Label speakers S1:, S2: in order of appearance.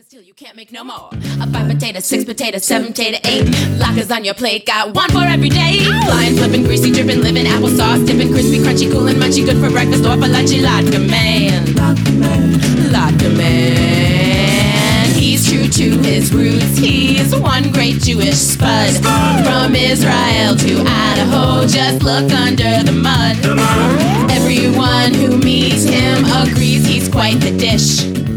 S1: Still, you can't make no more. A 5 potato, 6 potato, 7 potato, 8 lockers on your plate, got one for every day. Flying, flipping, greasy, dripping, living, applesauce, dipping, crispy, crunchy, cool and munchy, good for breakfast or for lunchy. Latke man, Latke man. He's true to his roots. He's one great Jewish spud. From Israel to Idaho, just look under the mud. Everyone who meets him agrees he's quite the dish.